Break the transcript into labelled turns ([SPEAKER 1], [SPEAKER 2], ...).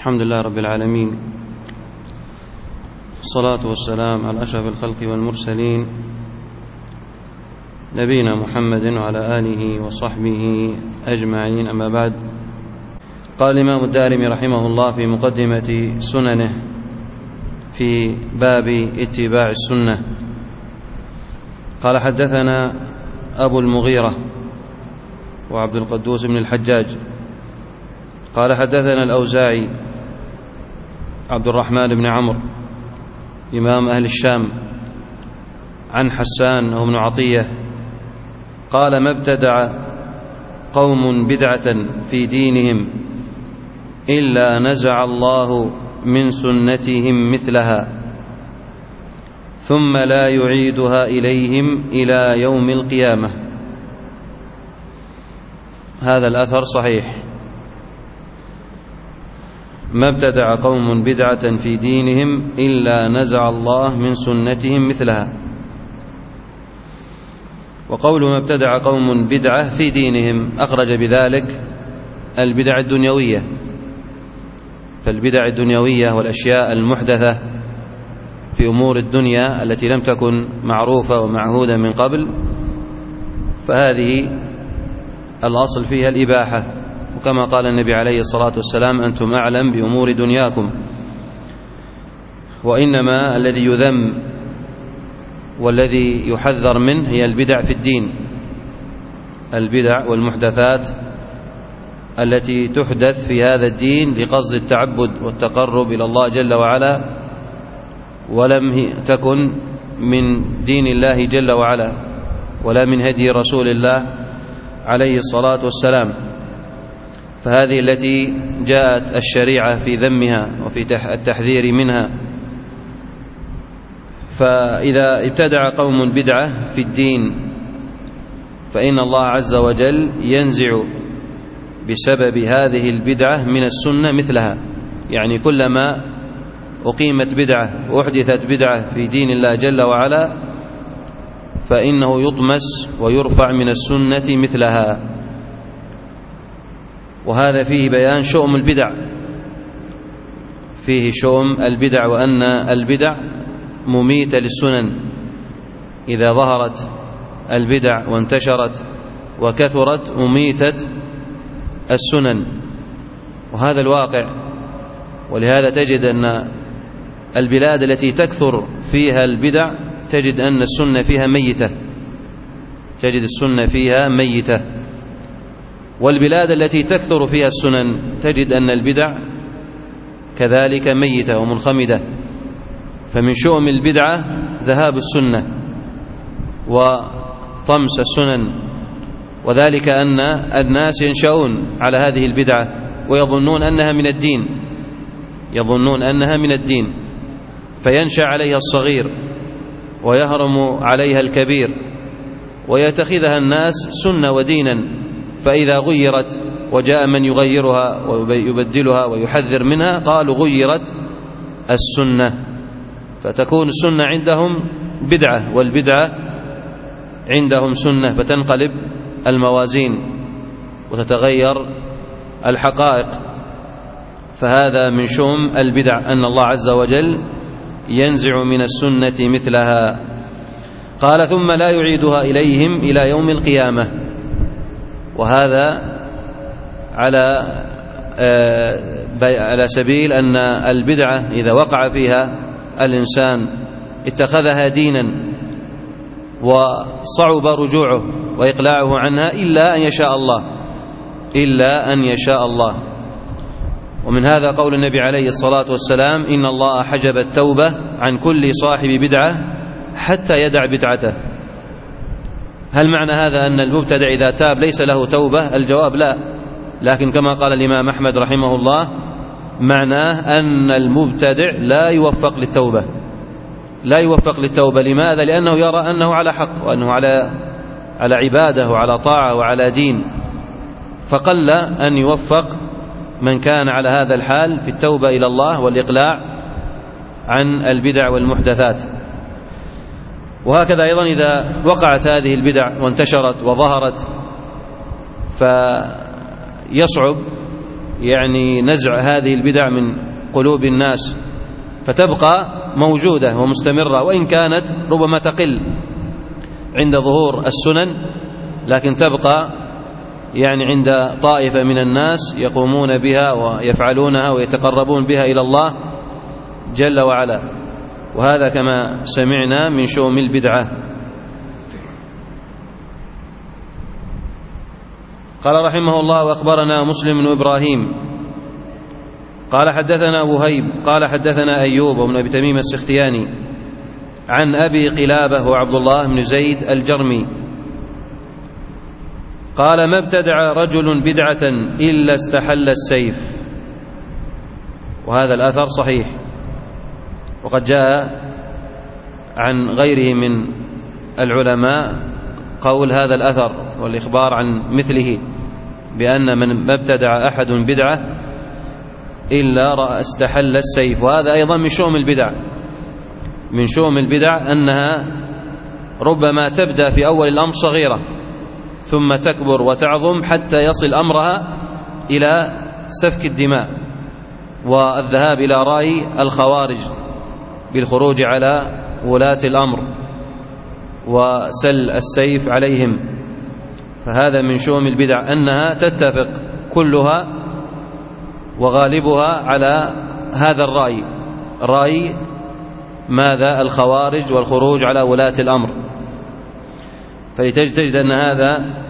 [SPEAKER 1] الحمد لله رب العالمين، الصلاة والسلام على أشرف الخلق والمرسلين نبينا محمد وعلى آله وصحبه أجمعين. أما بعد، قال الإمام الدارمي رحمه الله في مقدمة سننه في باب اتباع السنة، قال: حدثنا أبو المغيرة وعبد القدوس بن الحجاج قال: حدثنا الأوزاعي عبد الرحمن بن عمرو إمام أهل الشام عن حسان وابن عطية قال: ما ابتدع قوم بدعة في دينهم إلا نزع الله من سنتهم مثلها ثم لا يعيدها إليهم إلى يوم القيامة. هذا الأثر صحيح. ما ابتدع قوم بدعة في دينهم إلا نزع الله من سنتهم مثلها. وقول ما ابتدع قوم بدعة في دينهم أخرج بذلك البدع الدنيوية، فالبدع الدنيوية والأشياء المحدثة في أمور الدنيا التي لم تكن معروفة ومعهودة من قبل، فهذه الأصل فيها الإباحة، وكما قال النبي عليه الصلاة والسلام: أنتم أعلم بأمور دنياكم. وإنما الذي يذم والذي يحذر منه هي البدع في الدين، البدع والمحدثات التي تحدث في هذا الدين لقصد التعبد والتقرب إلى الله جل وعلا، ولم تكن من دين الله جل وعلا ولا من هدي رسول الله عليه الصلاة والسلام. فهذه التي جاءت الشريعة في ذمها وفي التحذير منها. فإذا ابتدع قوم بدعة في الدين فإن الله عز وجل ينزع بسبب هذه البدعة من السنة مثلها، يعني كلما أقيمت بدعة وأحدثت بدعة في دين الله جل وعلا فإنه يطمس ويرفع من السنة مثلها. وهذا فيه بيان شؤم البدع، فيه شؤم البدع، وأن البدع مميتة للسنن. إذا ظهرت البدع وانتشرت وكثرت مميتة السنن، وهذا الواقع. ولهذا تجد أن البلاد التي تكثر فيها البدع تجد أن السنة فيها ميتة، تجد السنة فيها ميتة. والبلاد التي تكثر فيها السنن تجد أن البدع كذلك ميتة ومنخمدة. فمن شؤم البدعة ذهاب السنة وطمس السنن، وذلك أن الناس ينشأون على هذه البدعة ويظنون أنها من الدين، يظنون أنها من الدين، فينشأ عليها الصغير ويهرم عليها الكبير ويتخذها الناس سنة ودينا. فإذا غيرت وجاء من يغيرها ويبدلها ويحذر منها قالوا غيرت السنة، فتكون السنة عندهم بدعة والبدعة عندهم سنة، فتنقلب الموازين وتتغير الحقائق. فهذا من شؤم البدع أن الله عز وجل ينزع من السنة مثلها. قال: ثم لا يعيدها إليهم إلى يوم القيامة. وهذا على سبيل أن البدعة إذا وقع فيها الإنسان اتخذها دينا وصعب رجوعه وإقلاعه عنها إلا أن يشاء الله، إلا أن يشاء الله. ومن هذا قول النبي عليه الصلاة والسلام: إن الله حجب التوبة عن كل صاحب بدعة حتى يدع بدعته. هل معنى هذا أن المبتدع إذا تاب ليس له توبة؟ الجواب لا، لكن كما قال الإمام أحمد رحمه الله معناه أن المبتدع لا يوفق للتوبة، لا يوفق للتوبة. لماذا؟ لأنه يرى أنه على حق وأنه على عبادة وعلى طاعة وعلى دين، فقل أن يوفق من كان على هذا الحال في التوبة إلى الله والإقلاع عن البدع والمحدثات. وهكذا أيضا إذا وقعت هذه البدع وانتشرت وظهرت فيصعب يعني نزع هذه البدع من قلوب الناس، فتبقى موجودة ومستمرة، وإن كانت ربما تقل عند ظهور السنن، لكن تبقى يعني عند طائفة من الناس يقومون بها ويفعلونها ويتقربون بها إلى الله جل وعلا، وهذا كما سمعنا من شؤم البدعة. قال رحمه الله: وأخبرنا مسلم بن إبراهيم قال حدثنا وهيب قال حدثنا أيوب بن أبي تميم السختياني عن أبي قلابة وعبد الله بن زيد الجرمي قال: ما ابتدع رجل بدعة إلا استحل السيف. وهذا الأثر صحيح، وقد جاء عن غيره من العلماء قول هذا الأثر والإخبار عن مثله، بأن من ما ابتدع أحد بدعة إلا استحل السيف. وهذا أيضا من شؤم البدع، من شؤم البدع أنها ربما تبدأ في أول الأمر صغيرة ثم تكبر وتعظم حتى يصل أمرها إلى سفك الدماء والذهاب إلى رأي الخوارج بالخروج على ولاة الأمر وسل السيف عليهم. فهذا من شؤم البدع أنها تتفق كلها وغالبها على هذا الرأي، رأي ماذا؟ الخوارج والخروج على ولاة الأمر. فلتجد أن هذا